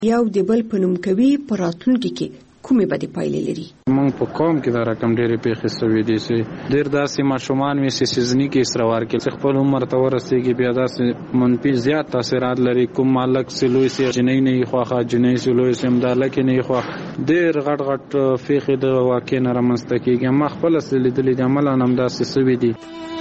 یو د بل په نوم کوي په راتلونکي کې کومې بدې پایلې لري. موږ په قوم کې دا رقم ډېرې پیښې سوي دي چې ډېر داسې ماشومان وي چې سیزني کې استروار کې خپل عمر ته ورسېږي، بیا داسې منفي زیات تاثیرات لري. کوم مالک چې لوی سي جنۍ نه یې خوښه، جنۍ چې لوی سي امداله کې نه یې خوښه، ډېر غټ پیښې د واقع نه رامنځته کېږي. ما خپله لیدلې دي، عملاً همداسې سوي دي.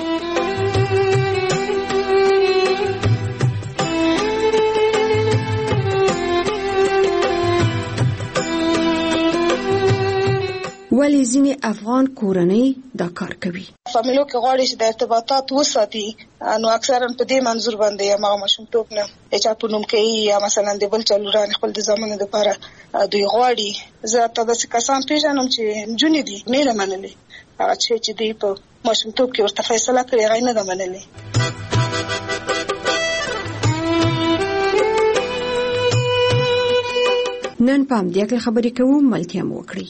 ولی ځینې افغان کورنۍ دا کار کوي. فامیلو کې غواړي چې د ارتباطات وساتي، نو اکثرا په دې منظور باندې یا ماشومتوب نه چا په نوم کوي یا مثلا د بل چلوران خپل د زمانه لپاره دوی غواړي. زه تاسو کسان پیژنم چې جونې دي نه لمنلې، هغه چې دوی په ماشومتوب کې ورته فیصله کړې هغه نه لمنلې. نن په همدې کې خبرې کوو، ملتیا مو وکړي.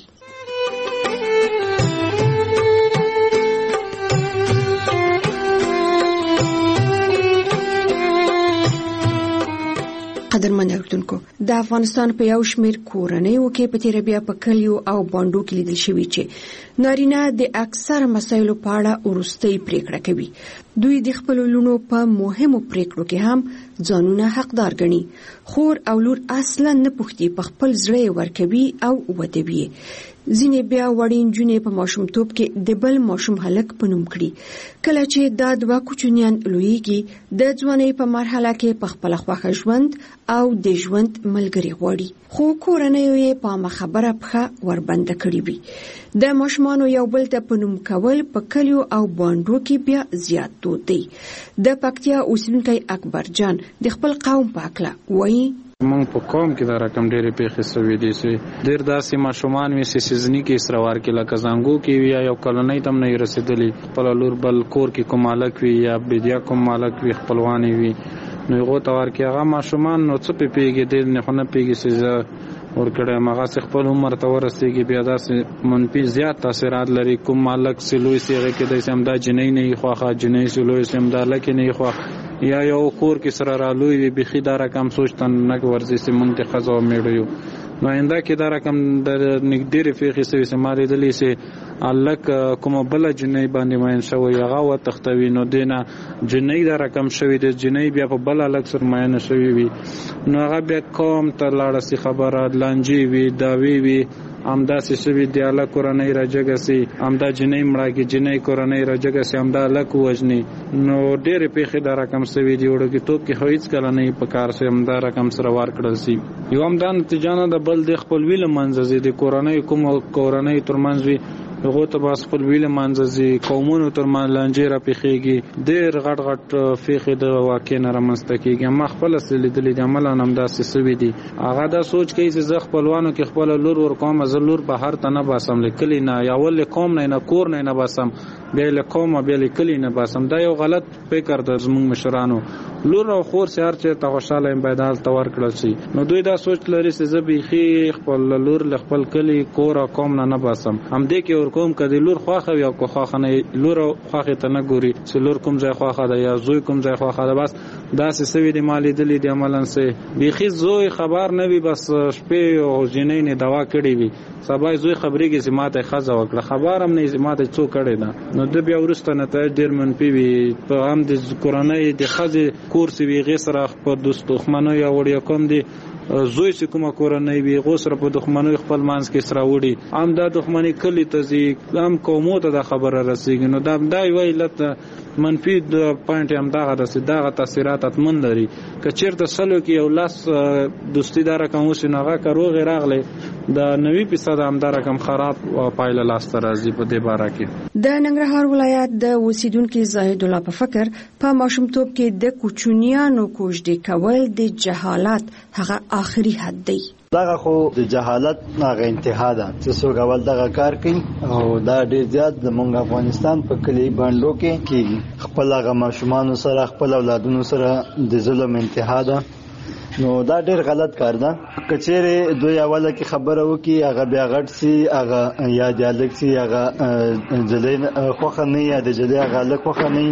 قدرمن اوریدونکو، د افغانستان په یو شمېر کورنیو کې په تیر بیا په کلیو او باندو کې لیدل شوی چې نارینه د اکثر مسایلو په اړه وروستۍ پریکړه کوي. دوی د خپل لونو په مهمو پریکړو کې هم ځانونه حقدار ګڼي. خور او لور اصلا نه پوښتي، په خپل زړه ورکوي او ودوي. ځینې بیا وړین جونې په ماشومتوب کې د بل ماشوم هلک په نوم کړي. کله چې دا دوه کوچنیان لویږي، د ځوانۍ په مرحله کې په خپل خوښه ژوند او د ژوند ملګری غواړي، خو کورنیو یې په خبره پخه وربند کړی وي. د ماشومانو یو بل ته په نوم کول په کلیو او باندو کې بیا زیات دود دی. د پکتیا اوسیدونکی اکبر جان د خپل قوم په اړه وایي: موږ په قوم کې دا رقم ډېرې پیښې سوي دي چې ډېر داسې ماشومان وي چې سیزني کې استروار کې لکه زنګو کې وي یا یو کلنۍ ته هم نه رسېدلي، خپل لور بل کور کې کوم مالک وي یا بدیا کوم مالک وي خپلوانې وي، نو هغو ته ورکړي. هغه ماشومان نو څه پیږي، ډېر نه خو نه پیږي چې زه ورکړی یم. هغه چې خپل عمر ته ورسېږي بیا داسې منفي زیات تاثیرات لري. کوم مالک چې لوی سي هغې کې داسې همدا جنۍ نه یې خوښه، جنۍ چې لوی سي همداله کې نه یې خوښه، یا یو کور کې سره رالوی وي، بیخي دا رقم سوچ ته نه ورځي چې موږ د ښځو او میړه یو. نو آینده کې دا رقم د ډېرې پیښې سوي چې ما لیدلې چې هلک کومه بله جنۍ باندې مین شوی، هغه وتښتوي، نو دې نه جنۍ دا رقم شوي دی، جنۍ بیا په بل هلک سره مینه شوي وي، نو هغه بیا قوم ته لاړه سي، خبره لانجې وي، دعوې وي، همداسې شوي دی. هلک کورنۍ راجګه سي، همدا جنۍ مړه کړي، جنۍ کورنۍ راجګه سي، همدا هلک ووژني. نو ډېرې پیښې دا رقم سوي دي. وړوکتوب کې خو هېڅکله نه په کار سي همدا رقم سره ورکړل سي. یو همدا نتیجه نه ده، بل د خپلوي له منځه ځي. د کورنۍ کومو کورنۍ ترمنځ وي هغو ته به خپلوي له منځه ځي، قومونو ترمنځ لانجې راپېښېږي، ډېر غټ پیښې د واقع نه رامنځته کېږي. ما خپله لیدلې دي، عملاً همداسې سوي دي. هغه دا سوچ کوي چې زه خپلوانو کې خپله لور ورکوم، زه لور بهر ته نه باسم، له کلي نه، یا ول له قوم نه، کور نه باسم، بیا له قوم بیا له کلي نه باسم. دا یو غلط فکر د زموږ مشرانو. لور او خور چې هر چېرته خوشحاله یم باید هلته ورکړل شي. نو دوی دا سوچ لري چې زه بیخي خپل لور له خپل کلي، کور او قوم نه باسم. همدې کې ورکوم که د لور خوښه وي او که خوښه نه وي، لور خوښې ته نه ګوري چې لور کوم ځای خوښه ده یا زوی کوم ځای خوښه ده. بس داسې سوي دي. ما لیدلي دي عملاً چې بیخي زوی خبر نه وي، بس شپې او جنۍ نه دوا کړې وي، سبا زوی خبرېږي چې ما ته ښځه وکړه، خبر هم نه چې ما ته څو کړې ده. نو ده بیا وروسته نتایج ډېر منفي وي. په هم د کورنۍ د ښځې کور چې وي هغې سره په دښمنۍ یا وړیا کوم دي، زوی چې کومه کورنۍ وي هغو سره په دښمنۍ خپل منځ کې سره وړي، هم دا دښمني کلي ته ځي، هم قومو ته دا خبره رسېږي. نو دا یوه علت منفي پوینټ هم دغه ده چې دغه تاثیرات حتمن لري. که چېرته سلو کې یو 10 دوستي دا رقم وشي، نو هغه که روغې راغلی، د 90% همدا رقم خراب پایله لاسته راځي په دې باره کې. د ننګرهار ولایت د اوسیدونکي زاهد الله په فکر په ماشومتوب کې د کوچنیانو کوژدې کول د جهالت هغه آخري حد دی. دغه خو د جهالت هغه انتها ده چې څوک اول دغه کار کوي، او دا ډیر زیات زموږ افغانستان په کلی باندو کې کیږي. خپل هغه ماشومان سره، خپل اولادونو سره د ظلم انتها ده. نو دا ډیر غلط کار ده. کچېره دوی اوله کې خبره وکي، هغه بیا غټ سي، هغه یا دیالک سي، هغه جلین خوخه نه یا د جلی هغه لک خوخه نه،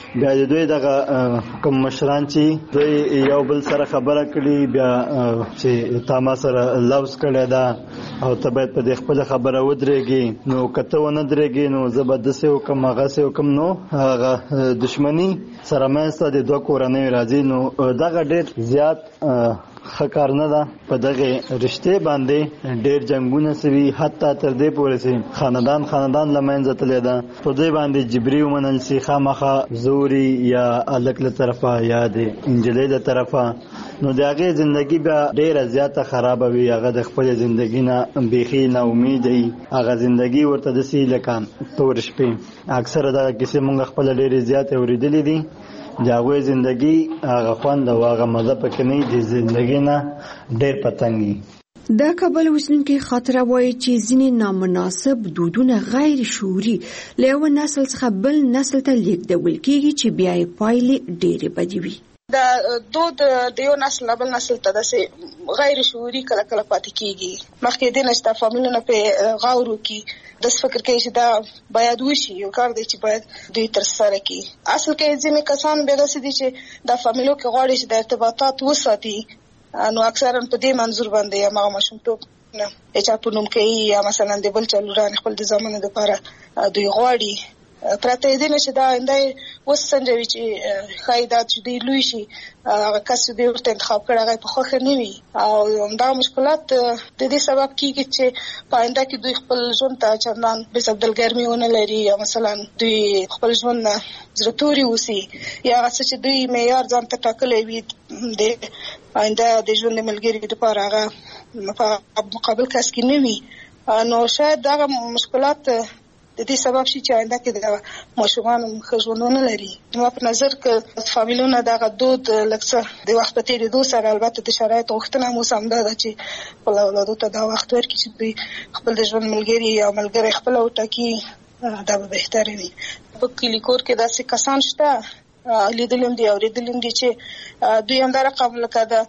بیا د دوی دغه کوم مشران چې دوی یو بل سره خبره کړي بیا چې تا ما سره لوز کړی دا او ته باید په دې خپل خبره ودرېږي نو کته ونه درېږي نو زه به داسې وکړم هغسې وکړم نو هغه دشمني سره منځته د دوه کورنیو راځي نو دغه ډېر زیات ښه کار نه ده په دغه رشتې باندې ډېر جنګونه سوي حتی تر دې پورې چې خاندان له منځه تللی ده په دوی باندې جبري ومنل سي خامخا زوري یا هلک له طرفه یا د نجلۍ له طرفه نو د هغې زندګي بیا ډېره زیاته خرابه وي هغه د خپلې زندګي نه بیخي نا امیده وي هغه زندګي ورته داسې لکه تور شپې اکثره دغه کیسې موږ خپله ډېرې زیاتې اورېدلې دي د هغوی زندګي هغه خوند او هغه مزه پکې نه د زندګي نه ډېر پتنګ وي. د کابل اوسیدونکي خاطره وایي چې ځینې نامناسب دودونه غیر شعوري له یو نسل څخه بل نسل ته لیږدول کېږي چې بیا یې پایلې ډېرې بدې وي. دا دود د یو نسل نه بل نسل ته داسې غیر شعوري کله کله پاتې کېږي. مخکې دې نه چې دا فامیلونه پرې غور وکړي داسې فکر کوي چې دا باید وشي یو کار دی چې باید دوی ترسره کړي. اصل کې ځینې کسان بیا داسې دي چې دا فامیلو کې غواړي چې د ارتباطات وساتي نو اکثرا په دې منظور باندې هغه ماشومتوب نه چا په نوم کوي یا مثلا د بل چلوران خپل د زمانه لپاره دوی غواړي پرته دې نه چې دا اندای وسنجوي چې خایدات چې دی لوي شي هغه کس دې ورته انتخاب کړی هغه په خوښه نه وي او دا مشکلات د دې سبب کیږي چې پاینده کې دوی خپل ژوند ته چندان به عبدالګرمي ونه لري یا مثلا دوی خپل ژوند نه زړه وسی یا څه چې دوی معیار ځان ته ټاکلی وي د پاینده د ژوند ملګری لپاره هغه په مقابل کس کې نه وي نو شاید دا مشکلات د دې سبب شي چې آینده کې د ماشومان ښځونه لري. ما په نظر کې فامیلونه دغه دود لکه د وخت په تېرېدو سره البته د شرایطو غوښتنه مو هم ده چې خپل اولادو ته دا وخت ورکړي چې دوی خپل د ژوند ملګري یا ملګری خپل وټاکي دا به بهتره وي. په کلي کور کې داسې کسان شته لیدلم دي اورېدلم دي چې دوی همدا رقم لکه د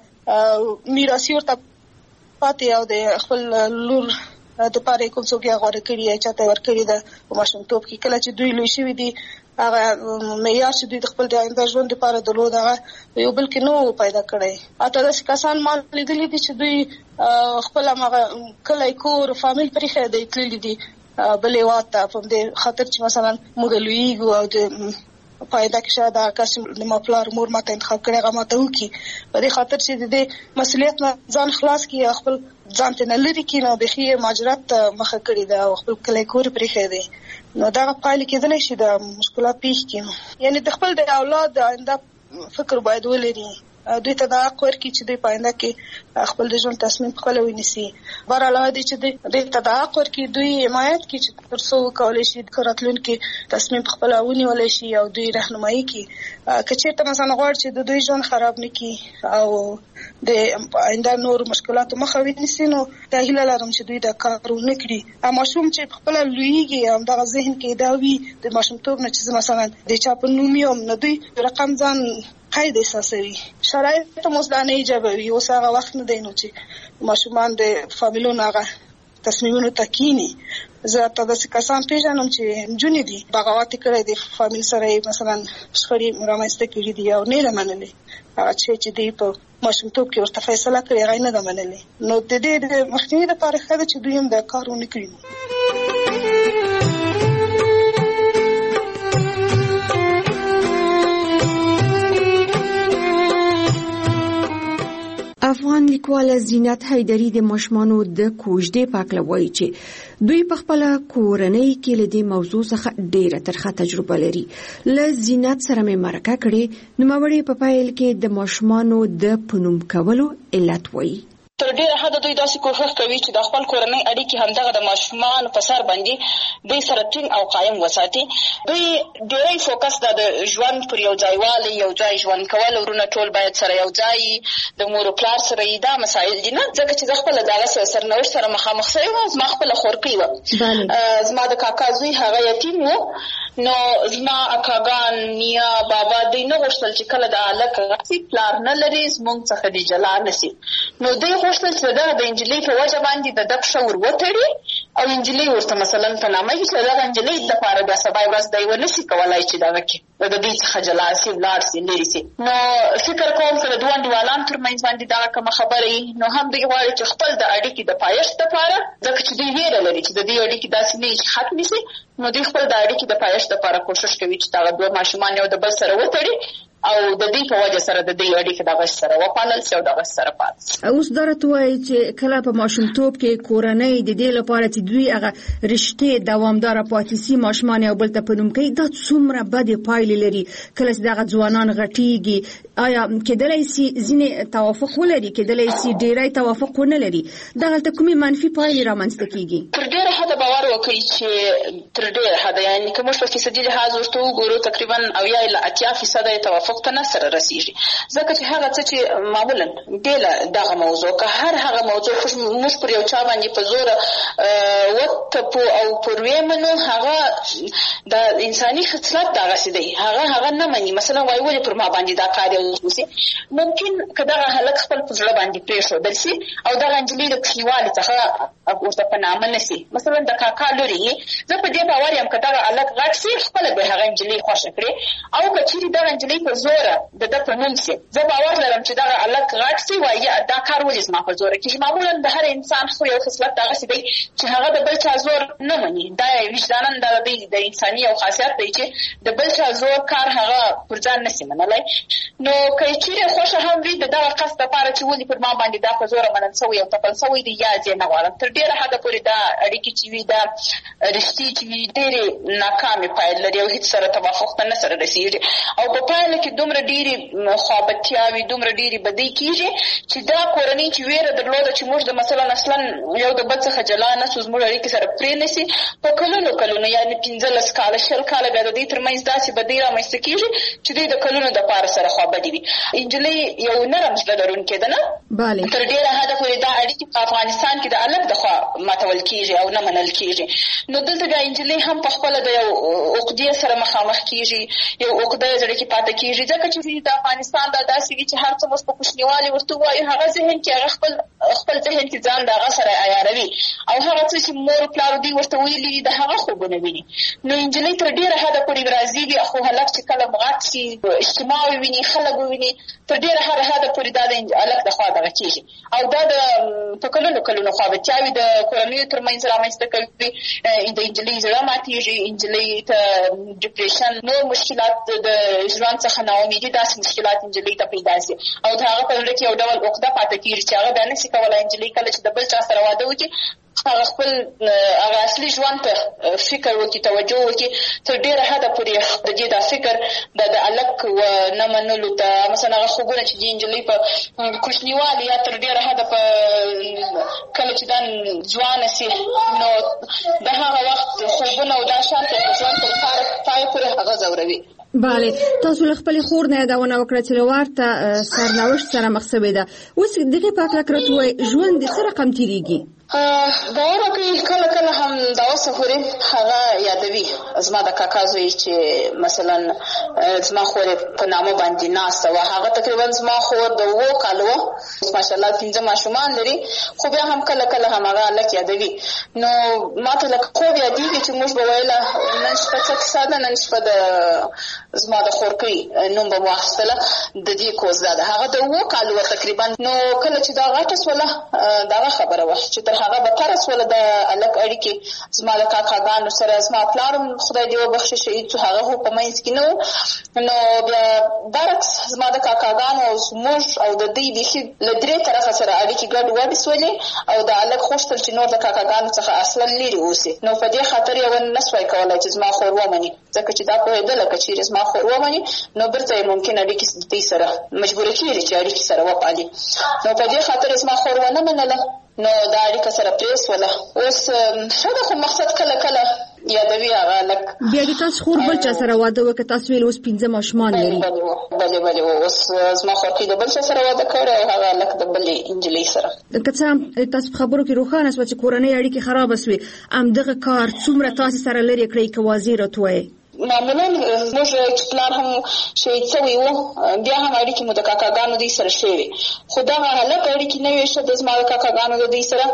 میراثي ورته پاتې او د خپل لور د پاره کوم څوک یې غوړه کړی یا چاته ور کړی ده په ماشومتوب کې کله چې دوی لوی شوي دي هغه معیار چې دوی د خپل د آینده ژوند لپاره درلود هغه یو بل کې نو پیدا کړی. اته داسې کسان ما لیدلي دي چې دوی خپل هغه کلی کور فامیل پرې خېدي تللي دي بلې واته په دې خاطر چې مثلا موږ لویږو او د پایدا کې شاید هغه کس د ما پلار مور ماته انتخاب کړی هغه ماته وکړي په دې خاطر چې د مسؤلیت نه ځان خلاص کړي خپل ځان ته نه لري کړي نو بخي ماجرات مخه کړی دا خپل کلی کور پرې خېدي نو دا پایله کېدلی شي د مشکلات پیښ کړي. یعنی د خپل د اولاد آینده فکر باید ولري دوی ته دا حق ورکړي چې دوی په آینده کې خپل د ژوند تصمیم خپل ونیسي. بهر علاوه دي چې دوی ته دا حق ورکړي دوی حمایت کړي چې تر څو وکولی شي د راتلونکي تصمیم خپل ونیولی شي او دوی رهنمایي کړي که چېرته مثلا غواړي چې د دوی ژوند خراب نه کړي او د آینده نور مشکلاتو مخه ونیسي نو دا هیله لرم چې دوی دا کار ونه کړي. ماشوم چې خپله لویږي همدغه ذهن کې دا وي د ماشومتوب نه چې مثلا د چا په نوم یم نو دوی رقم ځان قید احساسوي شرایط مزدانه ایجابوي اوس هغه وخت نه دی نو چې ماشومان د فامیلونو هغه تصمیمونو ته کینی. زه ته داسې کسان پیژنم چې نجونې دي بغاوت کړی د فامیل سره مثلا شخړې رامنځته کړي دي او نه یې منلې هغه چې دوی په ماشومتوب کې ورته فیصله کړې هغه یې نه ده منلې نو د دې د مخنیوي دپاره ښه ده چې دوی هم دا کار ونه کړي. افغان لیکواله زینت حیدري د ماشومانو د کوژدې په اړه وایي چې دوی په خپل کورنۍ کې له دې موضوع څخه ډېره ترخه تجربه لري. له زینت سره مې مرکه کړې نوموړې په پیل کې د ماشومانو د پنوم کولو علت وایي. تر ډیره حده دوی داسې کوښښ کوي چې د خپل کورنۍ اړیکې همدغه د ماشومانو په سر باندې دوی سره ټینګ او قایم وساتي. دوی ډېری فوکس د ژوند پر یو ځایوالی یو ځای ژوند کول ورونه ټول باید سره یو ځای د مور و پلار سره یې دا مسایل دي نه ځکه چې زه خپله د هغه سرنوشت سره مخامخ شوې وم. زما خپله خورکۍ وه زما د کاکا زوی هغه یتیم و نو زما اکاګان نیا بابا دوی نه غوښتل چې کله د هلک راسي پلار نه لري زموږ څخه دې جلا نه سي نو دوی غوښتل چې دغه د نجلۍ په وجه باندې د ده پښه ور وتړي او انجلۍ ورته مثلا په نامه کې چې دغه انجلۍ دپاره بیا سبا ورځ دی ونشي کولی چې دغه کې د دې څخه جلا سي ولاړ سي لرې سي. نو فکر کوم که د دوه انډیوالانو ترمنځ باندې دغه کومه خبره وي نو هم دوی غواړي چې خپل د اړیکې د پایښت دپاره ځکه چې دوی ویره لري چې د دې اړیکې داسې نه وي چې ختمې سي نو دوی خپل د اړیکې د پایښت دپاره کوښښ کوي چې دغه دوه ماشومان یو د بل سره وتړي او د دې په وجه سره د دې اړیکې دغه سره وپالل شي او دغه سره پاتې شي. اوس دا راته وایي چې کله په ماشومتوب کې کورنۍ د دې لپاره چې دوی هغه رشتې دوامداره پاتې شي ماشومان یو بل ته په نوم کوي دا څومره بدې پایلې لري کله چې دغه ځوانان غټېږي آیا کېدلی شي ځینې توافق ولري کېدلی شي ډېری توافق ونه لري دغلته کومې منفي پایلې رامنځته کېږي؟ تر ډېره حده باور وکړئ چې تر ډېره حده یعنې که موږ په فیصدي لحاظ ورته وګورو تقریبا 80% توافق ته نه سره رسیږي ځکه چې هغه څه چې معمولا بېله دغه موضوع که هر هغه موضوع موږ پر یو چا باندې په زوره وتپو او پر ویمنو هغه د انساني خصلت دغسې دی هغه نه مني مثلا وایي ولې پر ما باندې دا کار وشي ممکن که دغه هلک خپل په زړه باندې پرېښودل شي او دغه نجلۍ د کلیوالې څخه ورته په نامه نه شي مثلا د کاکا لورې یې زه په دې باور یم که دغه هلک غټ شي خپله به هغه نجلۍ خوښه کړي او که چیرې دغه نجلۍ په زوره د ده په نوم شي زه باور لرم چې دغه هلک غټ شي وایي دا کار ولې زما په زوره کېږي معمولا د هر انسان خو یو خصلت دغسې دی چې هغه د بل چا زور نه مني دا وجدانا د انساني یو خاصیت دی چې د بل چا زور کار هغه پر ځان نشي منلی نو که چیرې خوښه هم وي د دغه قصد دپاره چې ولې پر ما باندې دا په زوره منل سوی او تپل سوی دی یا زه نه غواړم تر ډېره حده پورې دا اړیکې چې وي دا رشتې چې وي ډېرې ناکامې پایل لري او هېڅ سره توافق ته نه سره رسېږي او په پایله کې دومره ډېرې خوابتیاوې دومره ډېرې بدۍ کېږي چې دا کورنۍ چې ویره درلوده چې موږ د مثلا اصلا یو د بل څخه جلا نه شو زموږ اړیکې سره پرې نه شي په کلونو یعنې 15 کاله 20 کاله بیا د دوی ترمنځ داسې بدۍ رامنځته کېږي چې دوی د کلونو دپاره سره خوابدي وي. نجلۍ یو نرم زړه لرونکې ده نه تر ډېره حده پورې دا اړیکې په افغانستان کې د هلک د خوا ماتول کېږي او نه منل کېږي نو دلته بیا نجلۍ هم په خپله د یو عقدې سره مخامخ کېږي یو عقده یې زړه کې پاتې کېږي ځکه چې د افغانستان دا داسې وي چې هر څه موږ په کوچنیوالي ورته ووایو هغه ذهن کې هغه خپل ذهن کې ځان د هغه سره عیاروي او هغه څه چې مور پلار دوی ورته ویلي د هغه خوبونه ویني نو نجلۍ تر ډېره حده پورې راضي وي خو هلک چې کله غټ شي اجتماع وویني خلک وویني تر ډېره حده پورې دا د هلک د خوا دغه کېږي او دا د په کلونو خوابتیاوې د کورنیو ترمنځ رامنځته کوي د نجلۍ زړه ماتېږي نجلۍ ته ډپریشن نور مشکلات د ژوند څخه ناامیدي داسې مشکلات نجلۍ ته پیدا شي او د هغه په زړه کې یو ډول عقده پاتې کېږي چې هغه بیا نشي کولی نجلۍ کله چې د بل چا سره واده وکړي هغه خپل هغه اصلي ژوند ته فکر وکړي توجه وکړي تر ډېره حده پورې د دې دا فکر د هلک نه منلو ته مثلا هغه خوبونه چې د نجلۍ په کوچنیوالي یا تر ډېره حده په کله چې دا ځوانه شي نو د هغه وخت خوبونه او دا شان ته ژوند تر پای پورې هغه ځوروي. بله تاسو له خپلې خور نه یادونه وکړه چې له ورته سرنوشت سره مخ شوې ده اوس دغې په هکله که راته ووایي ژوند د څه رقم تېرېږي؟ باور وکړئ کله هم دا اوسه پورې هغه یادوي زما د کاکا زوی چې مثلا زما خور په نامه باندې ناسته وه هغه تقریبا زما خور د 7 کالو وه ماشاءالله 15 ماشومان لري خو بیا هم کله هم هغه هلک یادوي نو ما ته لکه خوب یادېږي چې موږ به ویله نن شپه څه کیسه ده نن شپه د زما د خورکۍ نوم به مو اخیستله د دې کوز دا ده هغه د 7 کالو وه تقریبا نو کله چې دا غټه شوله دغه خبره وه چې تر هغه بدتره شوله د هلک اړیکې زما د کاکاګانو سره زما پلار هم خدای دې وبخښي شهید شو هغه خو په منځ کې نه و نو بیا برعکس زما د کاکاګانو او زموږ او د دوی بیخي له 3 طرفه سره اړیکې ګډوډې شولې او د هلک غوښتل چې نور د کاکاګانو څخه اصلا لرې اوسي نو په دې خاطر یې نه سوای کولی چې زما خور ومني ځکه چې دا پوهېدله که چېرې زما خور ومني نو بیرته یې ممکن اړیکې د دوی سره مجبوره کېږي چې اړیکې سره وپالي نو په دې خاطر زما خور ونه منله نو دا اړیکه سره پرې شوله اوس ښه ده خو مقصد کله یادوي هغه هلک بیا د تاسو خور بل چا سره واده وکړه تاسو ویل اوس 15 ماشومان لري بلې اوس زما خورکۍ د بل چا سره واده کړی او هغه هلک د بلې نجلۍ سره که څه هم تاسو په خبرو کې روښانه شوه چې کورنۍ اړیکې خرابه شوې همدغه کار څومره تاسو سره لرې کړی که واضح راته ووایئ معمولا موږ چې پلار هم شهید شوی و بیا هم اړیکې مو د کاکاګانو دوی سره ښې وې خو دغه هلک اړیکې نه وې ښه د زما د کاکاګانو د دوی سره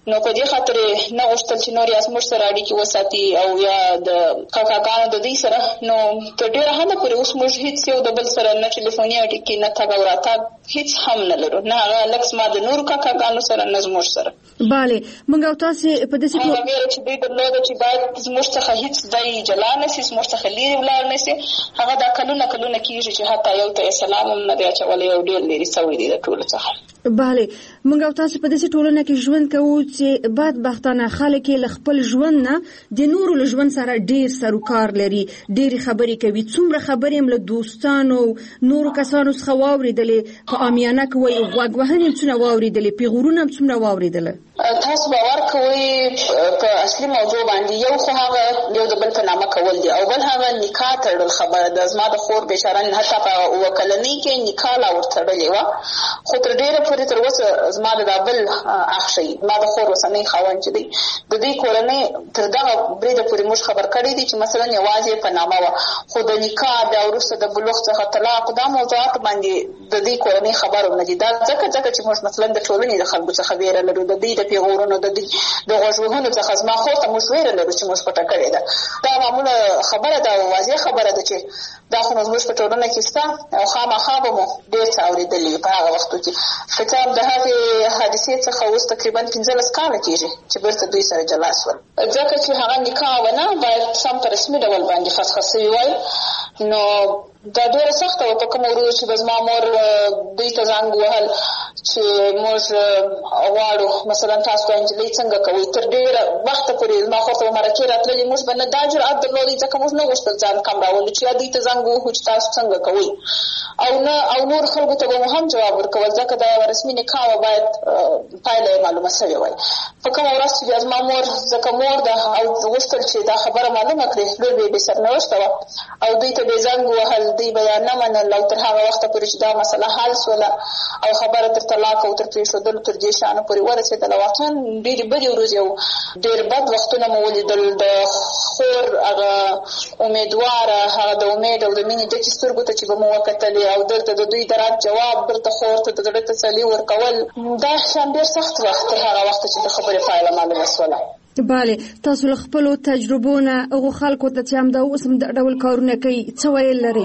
نو په دې خاطر نه غوښتل چې نور یا زموږ سره اړیکې وساتي او یا د کاکاګانو د دوی سره. نو تر ډېره حده پورې اوس موږ هیڅ یو د بل سره نه ټلیفوني اړیکې نه تګ او راتګ هیڅ هم نه لرو، نه هغه لکه زما د نورو کاکاګانو سره نه زموږ سره. بله موږ او تاسې په داسې هغه ویره چې دوی درلوده چې باید زموږ څخه هیڅ ځای جلا نه شي، زموږ څخه لرې ولاړ نه شي، هغه دا کلونه کېږي چې حتی یو ته سلام هم نه دی اچولی او ډېر لرې سوی دی د ټولو څخه. بله موږ او تاسې په داسې ټولنه کې ژوند کوو چې بدبختانه خلک یې له خپل ژوند نه د نورو له ژوند سره ډېر سروکار لري، ډېرې خبرې کوي. څومره خبرې هم له دوستانو نورو کسانو څخه واورېدلې، په عامیانه کې وایي غوږ وهنې هم څومره واورېدلې، پیغورونه هم څومره واورېدله. تاسو باور کوئ په اصلي موضوع باندې یو خو هغه یو د بل په نامه کول دي او بل هغه نکاح تړل خبره ده. زما د خور بیچاره حتی په اووه کلنۍ کې نکاح لا ورتړلې وه، خو تر ډېره پورې تر اوسه زما د دا بل اخ شي زما د خور اوسنی خاوند چې دی د دوی کورنۍ تر دغه بریده پورې موږ خبر کړی دي چې مثلا یوازې په نامه وه، خو د نکاح بیا وروسته د بلوغ څخه طلاق دا موضوعات باندې د دوی کورنۍ خبر هم نه دي. دا ځکه چې موږ مثلا د ټولنې د خلکو څخه ویره لرو، د دوی د پیغورونو د غوږ وهلو څخه زما خور ته موږ ویره لرو چې موږ پټه کړې ده. دا معموله خبره ده او واضح خبره ده چې دا خو زموږ په ټولنه کې شته او خامخا به مو ډېر څه اورېدلي په هغه وختو کې. فکر د هغې حادثې څخه اوس تقریبا 15 کاله کېږي چې بیرته دوی سره جلا شول، ځکه چې هغه نکاح ونه باید سم په رسمي ډول باندې فسخه سوي وای. نو دا ډېره سخته وه په کومه ورځ چې به زما مور دوی ته زنګ وهل چې موږ غواړو مثلا تاسو ته نجلۍ څنګه کوئ. تر ډېره وخته پورې زما خور ته به مرکې راتللې، موږ به نه دا جرأت درلودی ځکه موږ نه غوښتل ځان کم راولو چې یا دوی ته زنګ ووهو چې تاسو څنګه کوئ او نور خلکو ته به مو هم جواب ورکول ځکه دا یوه رسمي نکاح وه باید پایله یې معلومه سوې وای. په کومه ورځ چې بیا زما مور ځکه مور ده او غوښتل چې دا خبره معلومه کړي، لور به یې بې سرنوشته وه او دوی ته به یې زنګ ووهل، دوی به یا نه منل او تر هغه وخته پورې چې دا مسله حل سوله او خبره تر طلاق او تر پرېښودلو تر دې شیانو پورې ورسېدله. واقعا ډېرې بدې ورځې او ډېر بد وختونه مو ولیدل. د خور هغه امیدواره هغه د امید او د مینې ډکې سترګو ته چې به مو وکتلې او دلته د دوی د رد جواب بلته خور ته د زړه تسلي ورکول، دا شیان ډېر سخت وخت تر هغه وخته چې د خبرې پایله معلومه سوله. بله تاسو له خپلو تجربو نه هغو خلکو ته چې همدا اوس هم د ډول کارونه کوي څه ویل لرئ؟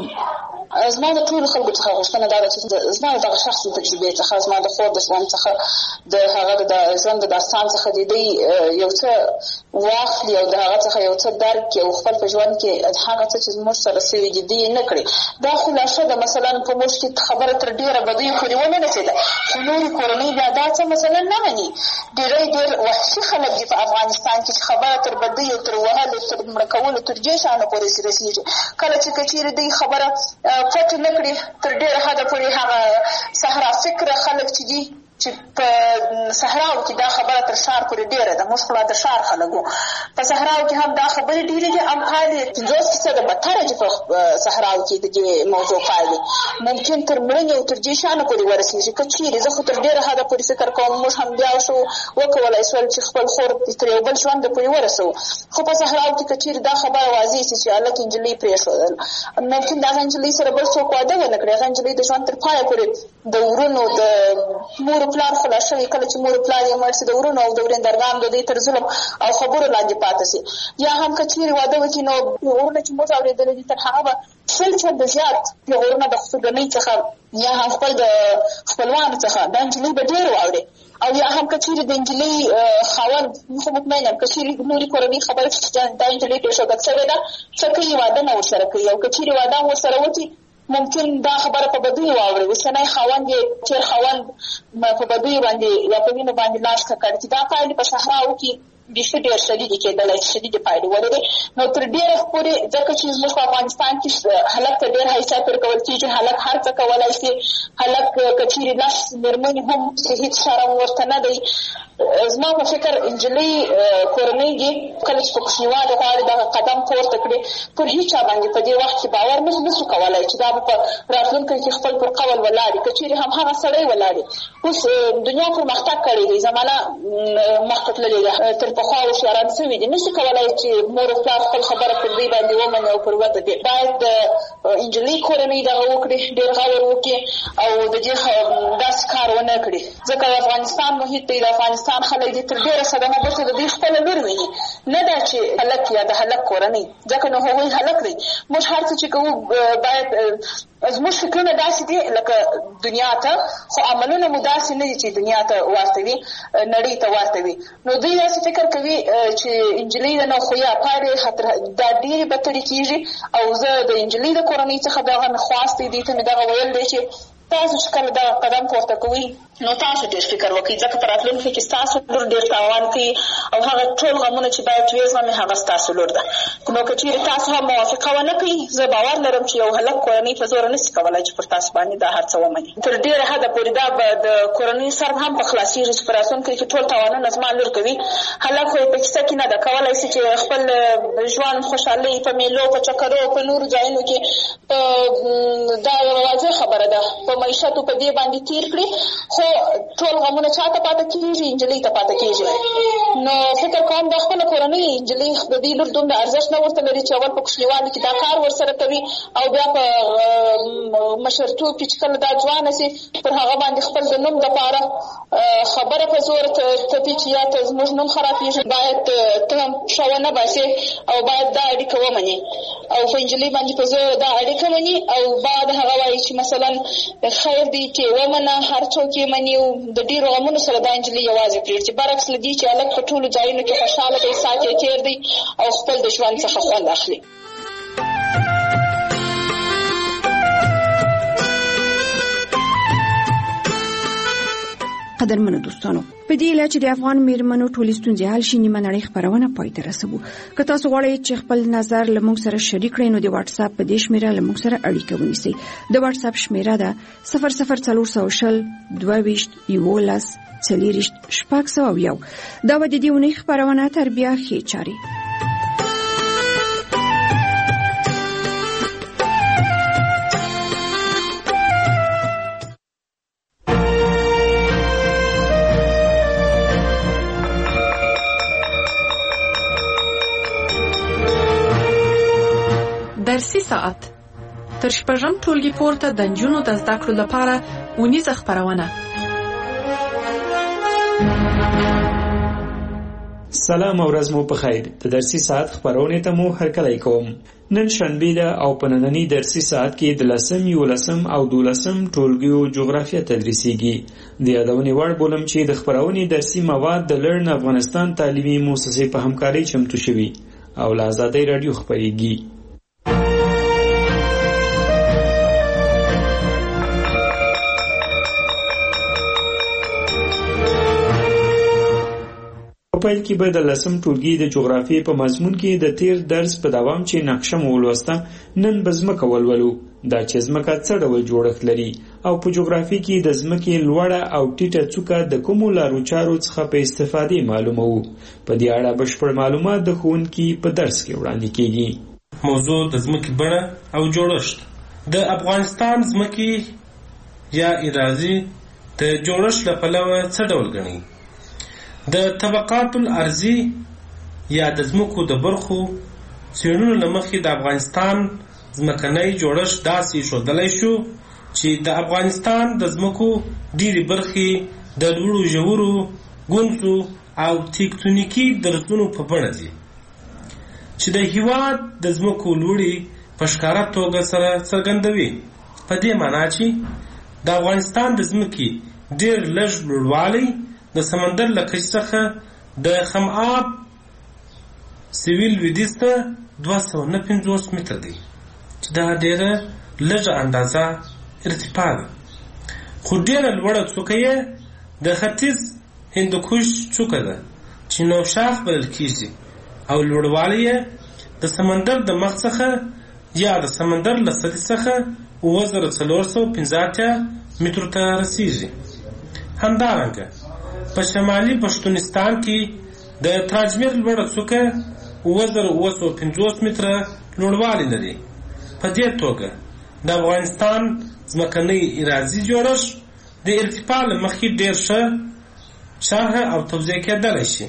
زما د ټولو خلکو څخه غوښتنه دا ده چې زما د دغه شخصي تجربې څخه زما د خور د ژوند څخه د هغه د ژوند د داستان څخه د دوی یو څه واخلي او د هغه څخه یو څه درک کړي او خپل په ژوند کې هغه څه چې زموږ سره سوي دي دوی نه کړي. دا خلاصه ده مثلا په موږ کې خبره تر ډېره بدیو پورې ونه رسېده، خو نورې کورنۍ بیا دا څه مثلا نه مني. ډېر وحشي خلک دي په افغانستان کې چې خبره تر بدیو تر وهلو تر مړه کولو تر دې شیانو پورې رسېږي. کله چې که چېرې دوی خبره پټ نه کړي تر ډېره حده پورې هغه صحرا فکره خلک چې دي چې په صحراو کې دا خبره تر ښار پورې ډېره ده. موږ خو لا د ښار خلک وو، په صحراو کې هم دا خبرې ډېرې دي. هم پایلې 50% بدتره چې په صحراو کې د دې موضوع پایلې ممکن تر مړینې او تر دې شیانو پورې ورسېږي. که چېرې زه خو تر ډېره حده پورې فکر کوم موږ هم بیا شو وکولی شول چې خپل خور تر یو بل ژونده پورې ورسوو، خو په صحراو کې که چېرې دا خبره واضح شي چې هلک نجلۍ پرېښودل، ممکن د هغه نجلۍ سره بل څوک واده ونه کړي، هغه نجلۍ د ژوند تر پایه پورې د ورونو د مور پلار خلا شوي، کله چې مور پلار یې مړ شي د ورونو او د ورېندرګانو د دوی تر ظلم او خبرو لاندې پاتې شي. یا هم که چېرې واده وکړي نو پیغورونه چې موږ اورېدلي دي تر هغه به 100% زیات پیغورونه د خصوصي څخه یا هم خپل د خپلوانو څخه د نجلۍ به ډېر واوري. او یا هم که چېرې د نجلۍ خاوند خو مطمئن یم که چېرې نورې کورنۍ خبره چې دا نجلۍ پرېښودل شوې ده څه کوي واده نه ورسره کوي، او که چېرې واده هم ورسره وکړي ممکن دا خبره په بدیو واوري. اوسنی خاوند یې تېر خاوند په بدیو باندې یا په وینو باندې لاس ککړ چې دا پایلې په صحراو کې بیخي ډېر شدیدې کېدلی چې شدیدې پایلې ولري. نو تر ډېره پورې ځکه چې زموږ په افغانستان کې هلک ته ډېر حیثیت ورکول کېږي، هلک هر څه کولی شي، هلک که چېرې لس مېرمنې هم هېڅ شرم ورته نه دی. زما په فکر نجلۍ کورنۍ دي کله چې په کوچنیوالي غواړي دغه قدم پورته کړي پر هېچا باندې په دې وخت کې باور نشو کولی چې دا به په راتلونکي کې خپل پر قول ولاړي، که چېرې هم هغه سړی ولاړي. اوس دنیا پرمختګ کړی دی، زمانه مخته تللې ده، تر پخوا هوښیاران شوي دي نشي کولای چې مور او پلار خپل خبره پر دوی باندې ومني او پر وده دي. باید د نجلۍ کورنۍ دغه وکړي، ډېر غور وکړي او د دې داسې کار ونه کړي، ځکه د افغانستان محیط دی، د افغانستان خلک دي تر ډېره صدمه بلکې د دوی خپله لور ویني، نه دا چې هلک یا د هلک کورنۍ، ځکه نو هغوی هلک دی. موږ هر څه چې کوو باید زموږ فکرونه داسې دي لکه دنیا ته، خو عملونه مو داسې نه دي چې دنیا ته ورته وي، نړۍ ته ورته وي. نو دوی داسې فکر کوي چې نجلۍ ده نو خو یا پاړې دا ډېرې بدترې کېږي. او زه د نجلۍ د کورنۍ څخه دغه مې خواست دی، دوی ته مې دغه ویل دی چې تاسو چې کله دغه قدم پورته کوئ نو تاسو ډېر فکر وکړئ، ځکه په راتلونکي کې ستاسو لور ډېر تاوان کوي او هغه ټول غمونه چې باید وزغمي هغه ستاسو لور ده. نو که چېرې تاسو هم موافقه ونه کوئ، زه باور لرم چې یو هلک کورنۍ په زوره نشي کولی چې پر تاسو باندې دا هر څه ومني. تر ډېره حده پورې دا به د کورنۍ سر هم په خلاصېږي چې په راتلونکي کې ټول تاوانونه زما لور کوي. هلک خو یې په کیسه کې نه ده کولی شي چې خپل ژوند خوشحالۍ په میلو په چکرو په نورو ځایونو کې دا یوه واضح خبره ده په معیشتو په دې باندې تېر کړي، خو ټول غمونه چا ته پاته کېږي؟ نجلۍ ته پاته کېږي. نو فکر کوم د خپله کورنۍ نجلۍ د دې لور دومره ارزښت نه ورته لري چې اول په کوچنیوالي کې دا کار ورسره کوي او بیا په مشرتوب کې چې کله دا ځوانه شي پر هغه باندې خپل د نوم دپاره خبره په زور تپي چې یا ته زموږ نوم خرابېږي. باید ته هم ښه ونه باسې او باید دا اړیکه ومنې او په نجلۍ باندې په زور دا اړیکه مني او بعد هغه وایي چې مثلا خیر دی چې ومنه، هر څوک یې مني او د ډېرو غمونو سره دا نجلۍ یوازې پرېږدي، برعکس له دې چې هلک په ټولو ځایونو کې خوشحاله دی، ساعت یې تېر دی او خپل د ژوند څخه خوند اخلي. قدرمنو دوستانو، په دې اله چې د افغان میرمنو ټولې ستونزې حل شي نیمه نړۍ خپرونه پای ته رسوو. که تاسو غواړئ چې خپل نظر له موږ سره شریک کړئ نو د واتس اپ په دې شمیره له موږ سره اړیکه ونیسئ. د واتس اپ شمیره ده 00420 22 11 40 601. دا و د دې اونۍ خپرونه تر بیا ښې چارې. درسي ساعت تر شپږم ټولګي پورته د نجونو د زده کړو لپاره اونیزه خپرونه. سلام او ورځ مو په خیر. د درسي ساعت خپرونې ته مو هرکلی کوم. نن شنبه ده او په ننني درسي ساعت کې د 10 11 او 12 ټولګیو جغرافیه تدریسیږي. د یادونې وړ بولم چې د خپرونې درسي مواد د لرن افغانستان تعلیمي مؤسسې په همکارۍ چمتو شوي او له آزادۍ رادیو خپرېږي. پیل کې به د 10 ټولګي د جغرافیې په مضمون کې د تیر درس په دوام چې نقشه مو ولوسته، نن به ځمکه ولولو. دا چې ځمکه څه ډول جوړښت لري او په جغرافیې کې د ځمکې لوړه او ټیټه څوکه د کومو لارو چارو څخه په استفادې معلوموو. په دې اړه بشپړ معلومات د ښوونکي په درس کې وړاندې کیږي. موضوع د ځمکې بڼه او جوړښت. د افغانستان ځمکې یا اراضي د جوړښت له پلوه څه ډول ګڼي؟ د طبقات الارضی یا د ځمکو د برخو څېړنو له مخې د افغانستان ځمکنی جوړښت داسې ښودلی شو چې د افغانستان د ځمکو ډېرې برخې د لوړو ژورو ګونځو او تکتونیکي درزونو په بڼه دي چې د هېواد د ځمکو لوړې په ښکاره توګه سره څرګندوي. په دې معنا چې د افغانستان د ځمکې ډېر لږ لوړوالی د سمندر له کچې څخه د خم آب سویل لویدیځ ته 259 متره دی چې دا ډېره لږه اندازه ارتفاع ده. خو ډېره لوړه څوکه یې د ختیځ هندوکش څوکه ده چې نوشاخ بلل کېږي او لوړوالی یې د سمندر د مخ څخه یا د سمندر له سطحې څخه 9450 مترو ته رسیږي. همدارنګه په شمالي پښتونستان کې د تراجمیر لوړه څوکه 9950 متره لوړوالی لري. په دې توګه د افغانستان ځمکنی اراضي جوړښت د ارتفاع له مخې ډېر ښه شرح او توضیح کېدلی شي.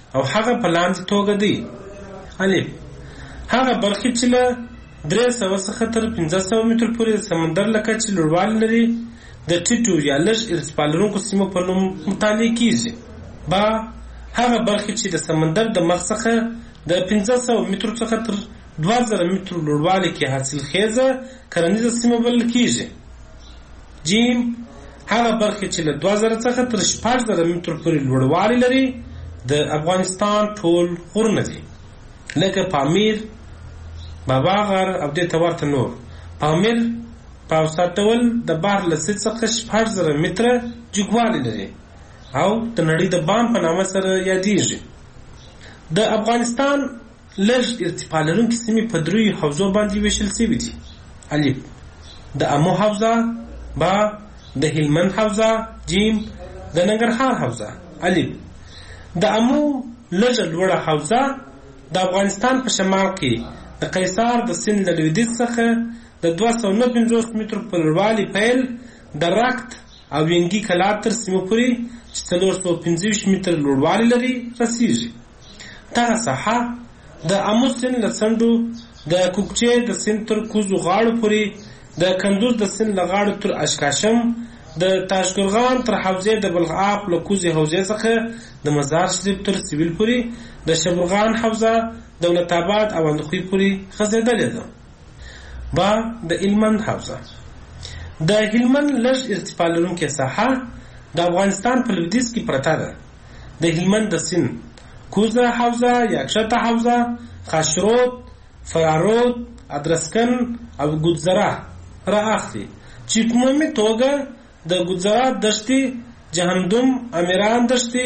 او هغه په لاندې توګه دی: الف هغه برخې چې له 300 څخه تر 1500 متر پورې د سمندر له کچې لوړوالی لري د ټیټو یا لږ ارتفاع لرونکو سیمو په نوم مطالعه کیږي. با هغه برخې چې د سمندر د مخ څخه د 1500 متر څخه تر 2000 متر لوړوالی کې حاصل خیزه کرنیزه سیمه بلل کیږي. جیم هغه برخې چې له 2000 څخه تر 6000 متر پورې لوړوالی لري د افغانستان ټول غرونه دي، لکه پامیر، بابا غر او دې ته ورته نور. پامیر په اوسط ډول د بحر له سطح څخه 6000 متره جګوالی لري او د نړۍ د بام په نامه سره یادېږي. د افغانستان لږ ارتفاع لرونکي سیمې په 3 حوزو باندې ویشل شوي دي: الف د امو حوزه، با د هلمند حوزه، جیم د ننګرهار حوزه. الف د امو لږه لوړه حوزه د افغانستان په شمال کې د قیصار د سیند له لویدیځ څخه د 259 متر په لوړوالي پیل د رکت او ینګي کلا تر سیمو پورې چې 425 متر لوړوالی لري رسیږي. دغه ساحه د امو سیند له څنډو د کوکچې د سیند تر کوزو غاړو پورې، د کندوز د سیند له غاړو تر اشکاشم، د تاشقرغان تر حوزې د بلخاب له کوزې حوزې څخه د مزار شریف تر سویل پورې، د شبرغان حوزه دولت آباد او اندخوی پورې غځېدلې ده. با د هلمند حوزه د هلمند لږ ارتفاع لرونکې ساحه د افغانستان په لویدیځ کې پرته ده. د هلمند د سیند کوزه حوزه، یکشته حوزه، خاشرود، فرارود، ادرسکن او ګوزره را اخلي، چې په عمومي توګه د ګوزره دشتي، جهنم، امیران دشتي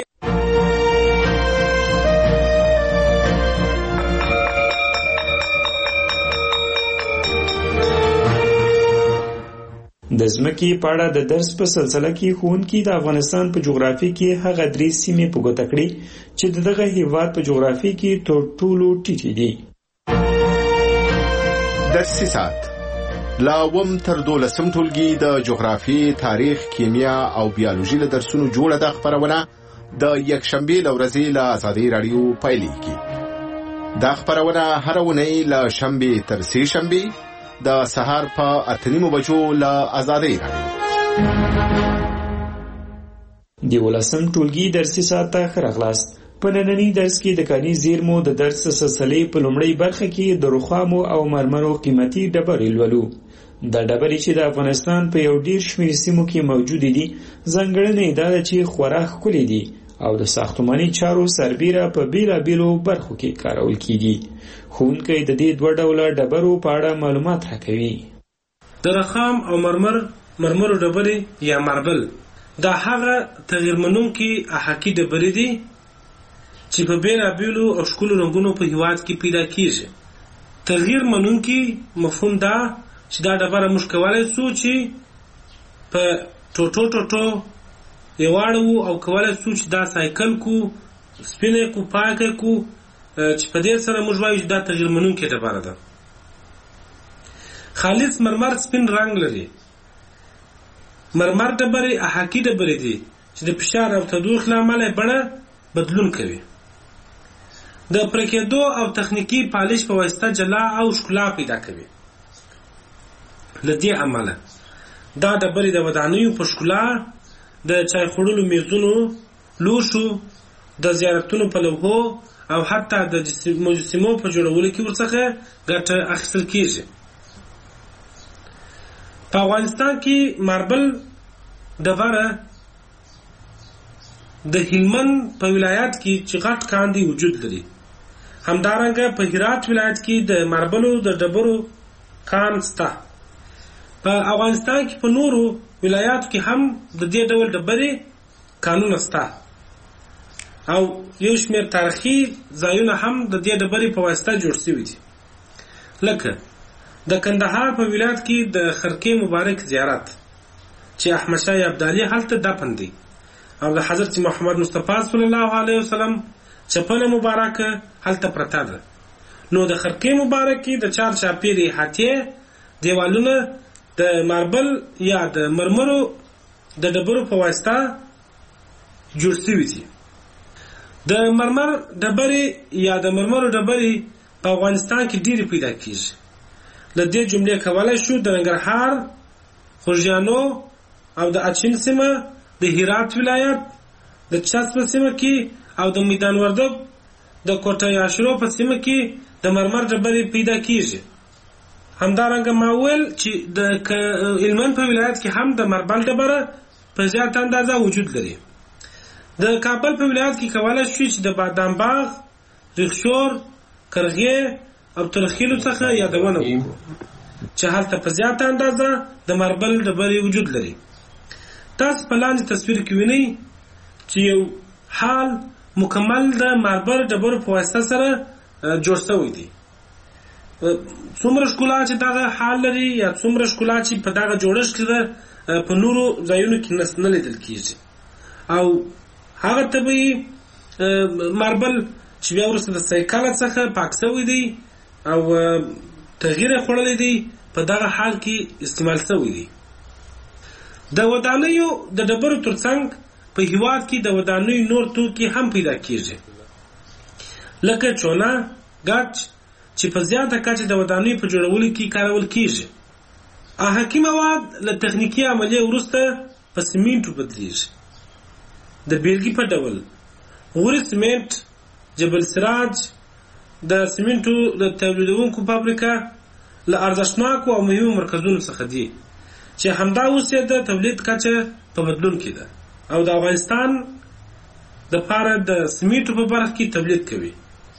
د ځمکې په اړه د درس په سلسله کې ښوونکي د افغانستان په جغرافیه کې هغه 3 سیمې په ګوته کړې چې دغه هیواد په جغرافیه کې تر ټولو ټیټې دي. دسیسات لا وم تر 12 ټولګي د جغرافیې، تاریخ، کیمیا او بیولوژي له درسونو جوړه د خبرونه د یکشنبه لورځي له آزادي رادیو پایلیږي. دا خبرونه هر ونې له شنبه تر سه شنبه د سهار په 8:30 بجو له آزادي رادیو. د 12 ټولګي درسي ساعت ته خرغلاست. په نننی درس کې د کاني زیرمو د درس سلسلې په لومړۍ برخه کې د رخامو او مرمرو قیمتي ډبرې لولو. دا ډبرې چې د افغانستان په یو ډیر شمېر سیمو کې موجود دي، ځانګړنې دا ده چې خورا ښکلي دي او د ساختماني چارو سربیره په بیلابیلو برخو کې کارول کیږي. ښوونکی د دې 2 ډوله ډبرو په اړه معلومات راکوي. د رخام او مرمرو ډبرې یا ماربل دا هغه تغیر منونکي احاقي ډبرې دي چې په بیلابیلو او ښکلو رنګونو په هیواد کې پیدا کیږي. تغیر منونکي مفهوم دا چې دا ډبره موږ کولی شو چې په ټوټو یواړو او کولی شو چې دا سایکل کو، سپینه کو، پاکه کو، چې په دې سره موږ وایو چې دا تغیر منونکې ډبره ده. خالص مرمر سپین رنګ لري. مرمر ډبرې احاقي ډبرې دي چې د فشار او تودوخې له امله بڼه بدلون کوي. د پرکېدو او تخنیکي پالش په واسطه جلا او ښکلا پیدا کوي. له دې امله دا ډبرې د ودانیو په ښکلا، د چای خوړلو میزونو، لوښو، د زیارتونو په لوحو او حتی د مجسمو په جوړولو کې ورڅخه ګټه اخیستل کیږي. په افغانستان کې ماربل ډبره د هلمند په ولایت کې چې غټ کاندي وجود لري. همدارنګه په هرات ولایت کې د ماربلو د ډبرو کان شته. په افغانستان کې په نورو ولایاتو کې هم د دې ډول ډبرې کانونه شته او یو شمېر تاریخي ځایونه هم د دې ډبرې په واسطه جوړ شوي دي. لکه د کندهار په ولایت کې د خرقې مبارک زیارت چې احمدشاه ابدالي هلته دفن دی او د حضرت محمد مصطفی صلی الله علیه وسلم چپنه مبارکه هلته پرته ده. نو د خرقې مبارک کې د چار چاپیرې احاطې دیوالونه د ماربل یا د مرمرو د ډبرو په واسطه جوړ شوي دي. د مرمر ډبرې یا د مرمرو ډبرې په افغانستان کې ډېرې پیدا کیږي. له دې جملې کولای شو د ننګرهار، خوږیانو او د اچین سیمه، د هرات ولایت، د چسب په سیمه کې او د میدان وردګ د کوټه یاشرو په سیمه کې د مرمر ډبرې پیدا کیږي. همدارنګه ما ویل چې د هلمند په ولایت کې هم د مربل ډبره په زیات اندازه وجود لري. د کابل په ولایت کې کولای شو چې د بادام باغ، ریخشور، کرغې او ترخیلو څخه یادونه وکړو چې هلته په زیات اندازه د مربل ډبرې وجود لري. تاسو په لاندې تصویر کې وینئ چې یو حال مکمل د مربل ډبرو په واسطه سره جوړ شوی دی. څومره ښکلا چې دغه حال لري یا څومره ښکلا چې په دغه جوړښت کې ده په نورو ځایونو کې نه لیدل کېږي. او هغه طبیعي مربل چې بیا وروسته د سایکله څخه پاک شوی دی او تغییر خوړلی دی په دغه حال کې استعمال شوی دی. د ودانیو د ډبرو ترڅنګ په هیواد کې د ودانیو نور توکي هم پیدا کېږي لکه چونه، ګچ چې په زیاته کچه د ودانیو په جوړولو کې کارول کېږي. احاکي مواد له تخنیکي عملیې وروسته په سیمنټو بدلیږي. د بیلګې په ډول غوري سیمنټ، جبل سراج د سیمنټو د تولیدونکو فابریکه له ارزښتناکو او مهمو مرکزونو څخه دي چې همدا اوس یې د تولید کچه په بدلون کې ده او د افغانستان دپاره د سیمنټو په برخه کې تولید کوي.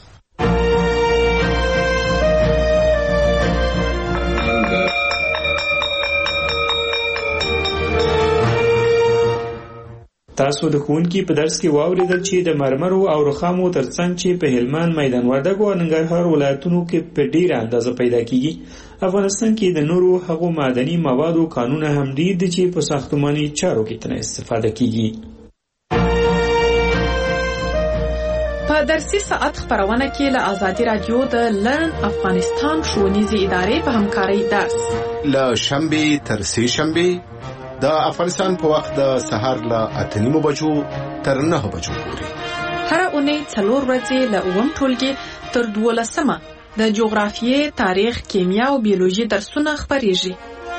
تاسو د ښوونکي په درس کې واورېدل چې د مرمرو او رخامو ترڅنګ چې په هلمند، میدان وردګ او ننګرهار ولایتونو کې په ډېره اندازه پیدا کیږي، افغانستان کې د نورو هغو معدني موادو کانونه هم ډېر دي چې په ساختماني چارو کې ترې استفاده کیږي. په درسي ساعت خبرونه کې له ازادي رادیو د لرن افغانستان ښوونیزې ادارې په همکارۍ درس له شنبې تر سې شنبې د افغانستان په وخت د سهار له 8:30 بجو تر 9 بجو پورې هر اونۍ 4 ورځې له 9 ټولګي تر 12 د جغرافیې، تاریخ، کیمیا او بیولوژي درسونه خبرېږي.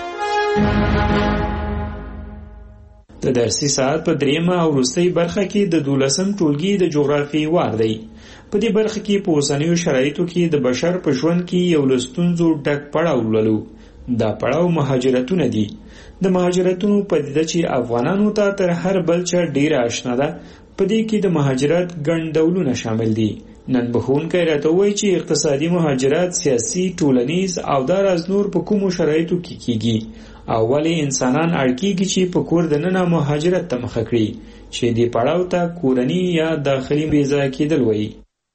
د درسي ساعت په 3 او وروستۍ برخه کې د 12 ټولګي د جغرافیې وار دی. په دې برخه کې په اوسنیو شرایطو کې د بشر په ژوند کې یو له ستونزو ډک پړاو لولو. دا پړاو مهاجرتونه دي. د مهاجرتونو پدیده چې افغانانو ته تر هر بل چا ډیره آشنا ده، په دې کې د مهاجرت ګڼ ډولونه شامل دي. نن بخونکی راته وایي چې اقتصادي مهاجرت، سیاسي، ټولنیز او داراز نور په کومو شرایطو کې کیږي او ولې انسانان اړ کیږي چې په کور دننه مهاجرت ته مخه کړي، چې دې پړاو ته کورني یا داخلي بېځا کېدل وایي.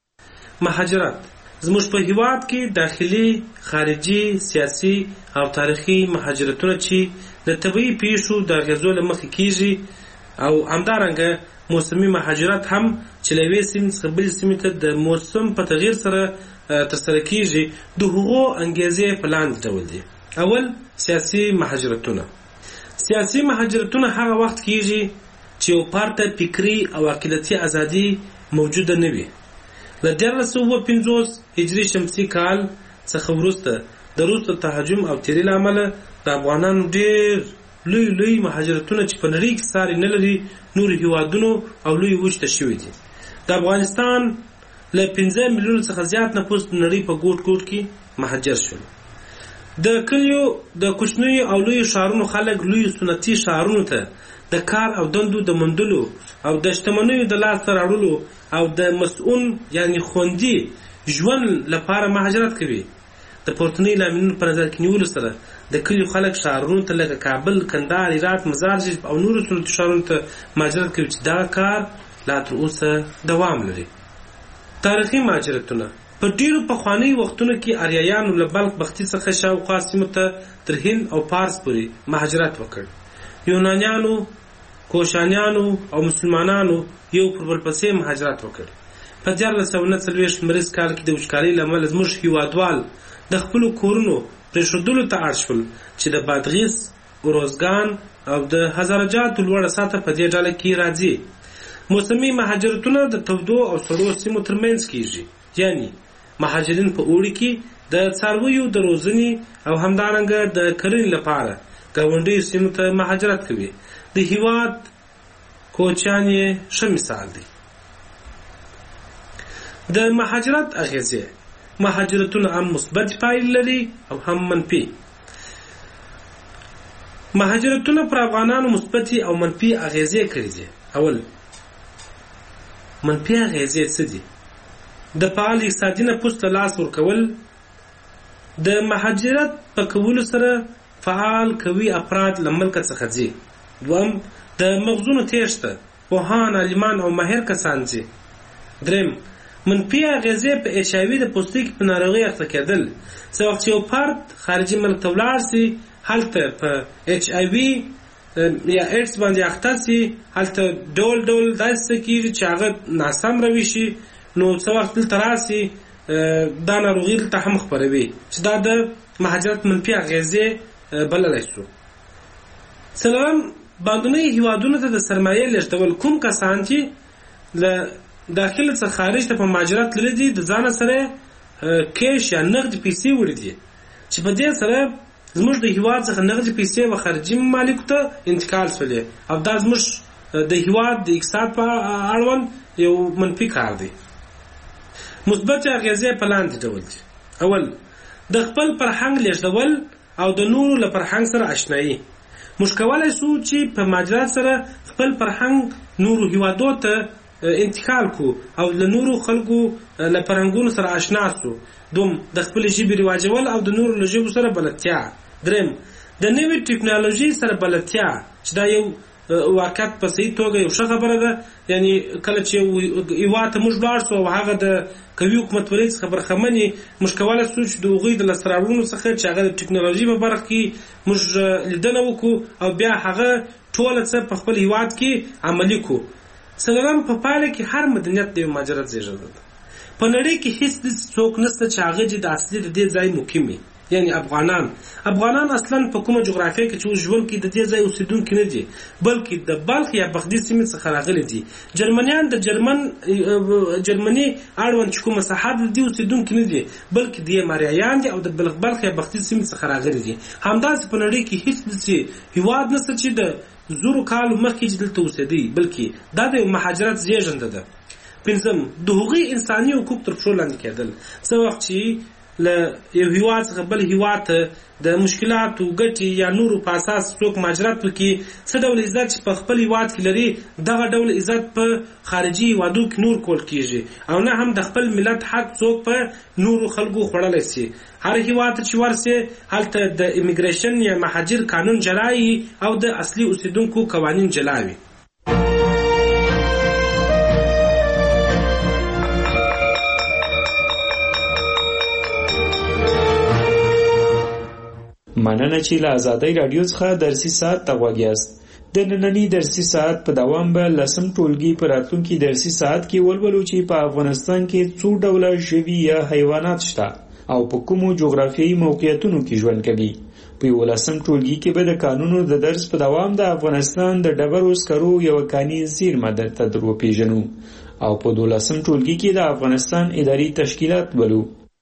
مهاجرت زموږ په هیواد کې داخلي، خارجي، سیاسي او تاریخي مهاجرتونه چې د طبیعي پیښو د اغېزو له مخې کیږي او همدارنګه موسمي مهاجرت هم چې له یوې سیمې څخه بلې سیمې ته د موسم په تغییر سره ترسره کیږي. د هغو انګیزې په لاندې ډول دي. اول، سیاسي مهاجرتونه. سیاسي مهاجرتونه هغه وخت کیږي چې یو پارته فکري او عقیدتي ازادي موجوده نه وي. له 1350 هجري شمسي کال څخه وروسته د روس تهاجم او تیري له امله د افغانانو ډېر لوی مهاجرتونه چې په نړۍ کې ساری نه لري نور هیوادونو او لوی وچ ته شوي دي. د افغانستان له 15 میلیونو څخه زیات نفوس د نړۍ په ګوټ ګوټ کې مهاجر شول. د کلیو د کوچنیو او لوی ښارونو خلک لوی سنتي ښارونو ته د کار او دندو د موندلو او د شتمنیو د لاسته راوړلو او د مسؤل یعنی خوندي ژوند لپاره مهاجرت کوي. د پورتنۍ لاملونو په نظر کې نیولو سره د کلیو خلک ښارونو ته لکه کابل، کندهار، هرات، مزار شریف او نورو سنتي ښارونو ته مهاجرت کوي چې دا کار لا تر اوسه دوام لري. تاریخي مهاجرتونه په ډیرو پخوانیو وختونو کې اریایانو له بلخ بختي څخه شاوخوا سیمو ته تر هند او پارس پورې مهاجرت وکړ. یونانیانو، کوشانیانو او مسلمانانو یو پر بل پسې مهاجرت وکړ. په 1449 مریض کال کې د وچکالۍ له امله زموږ هیوادوال د خپلو کورونو پرېښودلو ته اړ شول چې د بادغیس، اروزګان او د هزاره جاتو لوړه سطح په دې ډله کې راځي. موسمي مهاجرتونه د تودو او سړو سیمو ترمنځ کیږي، یعنی مهاجرین په اوړي کې د څارویو د روزنې او همدارنګه د کرنې لپاره ګاونډیو سیمو ته مهاجرت کوي. د هیواد کوچیان یې ښه مثال دی. د مهاجرت اغیزې: مهاجرتونه هم مثبت پایلې لري او هم منفي. مهاجرتونه پر افغانانو مثبتې او منفي اغیزې کړي دي. اول منفي اغیزې څه دي؟ د فعال اقتصادي نفوذ ته لاس ورکول. د مهاجرت په کولو سره فعال قوي افراد له ملکه څخه ځي. دوم د مغزونو تېښته، پوهان، عالمان او ماهر کسان ځي. دریم منفي اغیزې په ایچ آی وي د پوستکي په ناروغۍ اخته کېدل. څه وخت چې یو فرد خارجي ملک ته ولاړ سي، هلته په ایچ آی وي یا ایډز باندې اخته سي، هلته ډول ډول داسې څه کېږي چې هغه ناسم روي شي، نو څه وخت دلته راسي دا ناروغي دلته هم خپروي، چې دا د مهاجرت منفي اغیزې بللی شو. څلورم بهرنیو هیوادونو ته د سرمایې لېږدول. کوم کسان چې له داخله څخه خارج ته په مهاجرت تللي دي، د ځانه سره کیش یا نغدي پیسې وړي دي، چې په دې سره زموږ د هیواد څخه نغدي پیسې و خارجي ممالکو ته انتقال شولې، او دا زموږ د هیواد د اقتصاد په اړوند یو منفي کار دی. مثبت اغیزې په لاندې ډول دي. اول د خپل فرهنګ لېږدول او د نورو له فرهنګ سره آشنایي. موږ کولی شو چې په مهاجرت سره خپل فرهنګ نورو هیوادو ته انتقال کو او له نورو خلکو له فرهنګونو سره آشنا شو. دوم د خپل ژبې رواجول او د نورو له ژبو سره بلدتیا. دریم د نوې ټکنالوژي سره بلدتیا، چې دا یو واقعیت په صحیح توګه یو ښه خبره ده. یعنی کله چې هیواد ته موږ لاړ شو او هغه د قوي حکومتولۍ څخه برخمن یې، موږ کولی شو چې د هغوی د لاسته راوړنو څخه چې هغه د ټکنالوژي په برخه کې موږ لیدنه وکړو او بیا هغه ټوله څه په خپل هیواد کې عملي کړو. څلورم په پایله کې هر مدنیت د یو مهاجرت زېږنده ده. په نړۍ کې هیڅ څوک نشته چې هغه د اصلي د دې ځای مقیم وي، یعنی افغانان اصلا په کومه جغرافیه کې چې ژوند کې د دې ځای اوسیدونکي نه دي، بلکې د بلخ یا بغداد سیمې څخه راغلي دي. جرمنیان د جرمني اړوند چې کومه ساحه د دې اوسیدونکي نه دي، بلکې د ماریایان دي او د بلخ یا بغداد سیمې څخه راغلي دي. همداسې په نړۍ کې هیڅ هیواد نشته چې د زورو کالو مخکې چې دلته اوسېدی، بلکې دا د مهاجرت زېږنده ده. پنځم د هغوی انساني حقوق تر پښو لاندې کېدل. څه وخت چې له یو هیواد څخه بل هیواد ته د مشکلاتو، ګټې یا نورو په اساس څوک مهاجرت وکړي، څه ډول عزت چې په خپل هیواد کې لري، دغه ډول عزت په خارجي هیوادو کې نور کول کېږي، او نه هم د خپل ملت حق څوک په نورو خلکو خوړلی شي. هر هیواد ته چې ورسي هلته د امیګریشن یا مهاجر قانون جلا وي او د اصلي اوسیدونکو قوانین جلا وي. مننه چې له ازادۍ راډیو څخه درسي ساعت ته غوږ یاست. د ننني درسي ساعت په دوام به لسم ټولګي په راتلونکي درسي ساعت کې ولولو چې په افغانستان کې څو ډوله ژوي یا حیوانات شته او په کومو جغرافیایي موقعیتونو کې ژوند کوي. په 11م ټولګي کې به د قانونو د درس په دوام د افغانستان د ډبرو سکرو یو کاني زیرمه درته وپېژنو او په 12م ټولګي کې د افغانستان اداري تشکیلات ولو.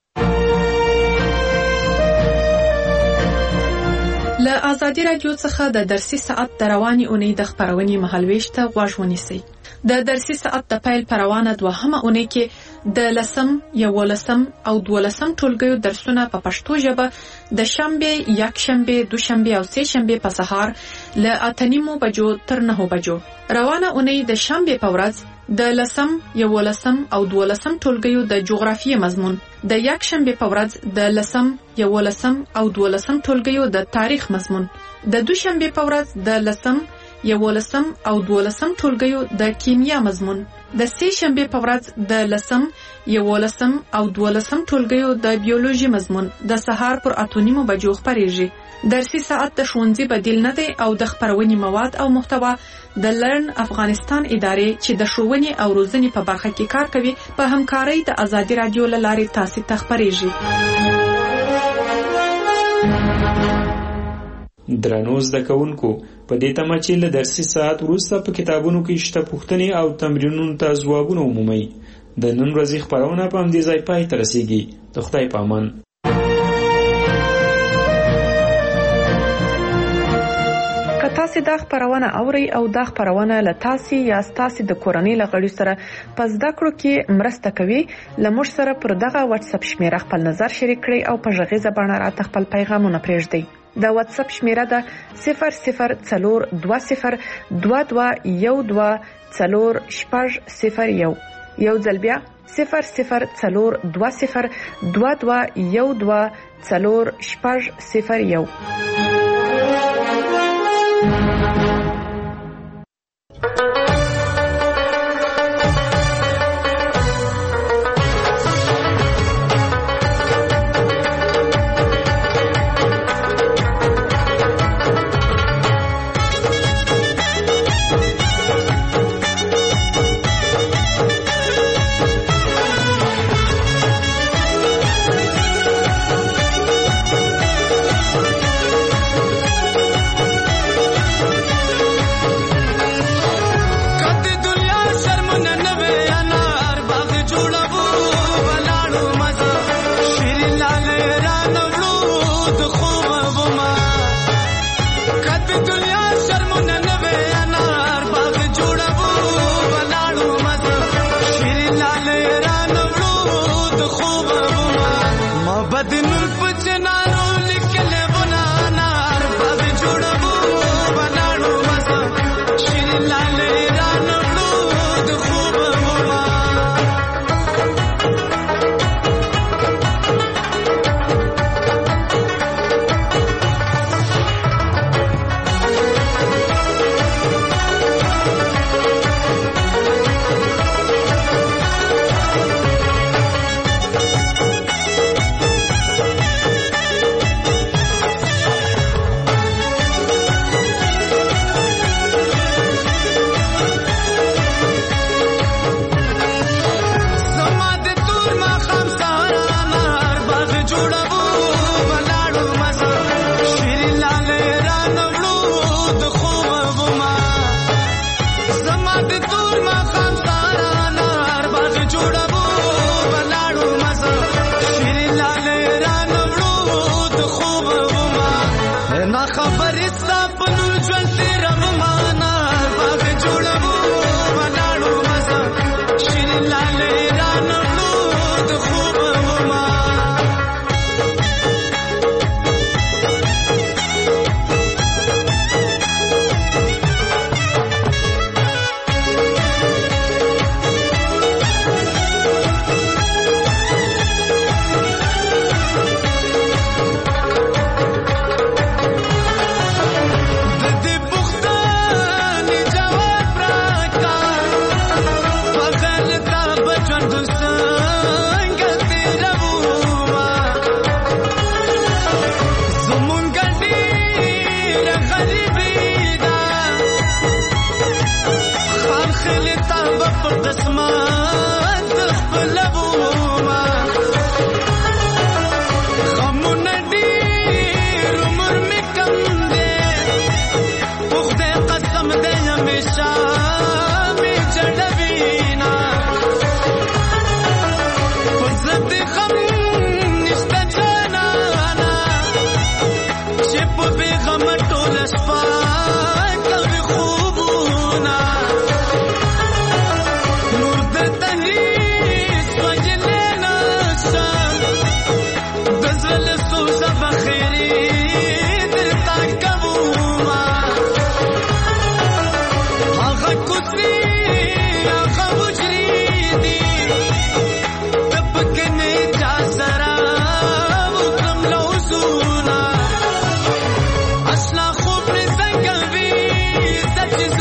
له ازادي راډیو څخه د درسي ساعت د رواني اونۍ د خبرونې مهالويش ته غوږ ونیسئ. د درسي ساعت د پیل پر روانه دوهمه اونۍ کې د 10م، 11م او 12م ټولګیو درسونه په پښتو ژبه د شنبه، یکشنبه، دوشنبه او سهشنبه په سهار له 8:30 بجو تر 9 بجو. روانه اونۍ د شنبه په ورځ د 10م، 11م او 12م ټولګیو د جغرافیې مضمون، د یکشنبه په ورځ د 10م، 11م او 12م ټولګیو د تاریخ مضمون، د دوشنبه په ورځ د 10م، 11م او 12م ټولګیو د کیمیا مضمون، د سهشنبه په ورځ د 10م، 11م او 12م ټولګیو د بیولوژي مضمون د سهار پر 8:30 بجو خبرېږي. درسي ساعت د ښوونځي بدیل نه دی او د خبرونې مواد او محتوا د لرن افغانستان ادارې چې د ښوونې او روزنې په برخه کې کار کوي په همکارۍ د ازادي راډیو له لارې تاسو ته خبرېږي. درنو زده کوونکو په دې تمه چې له درسي ساعت وروسته په کتابونو کې شته پوښتنې او تمرینونو ته ځوابونه ومومئ. د نن ورځې خپرونه په همدې ځای پای ته رسیږي. د خدای په امان. که تاسې دا خپرونه اورئ او دا خپرونه له تاسې یا ستاسې د کورنۍ له غړي سره په زده کړو کې مرسته کوي، له موږ سره پر دغه واتساپ شمیره خپل نظر شریک کړئ او په غږیزه بڼه راته خپل پیغامونه پرېږدئ. د واتساپ شمیره ده 004212124001. یو ځل بیا 004212124001.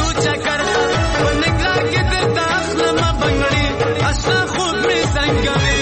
Got it.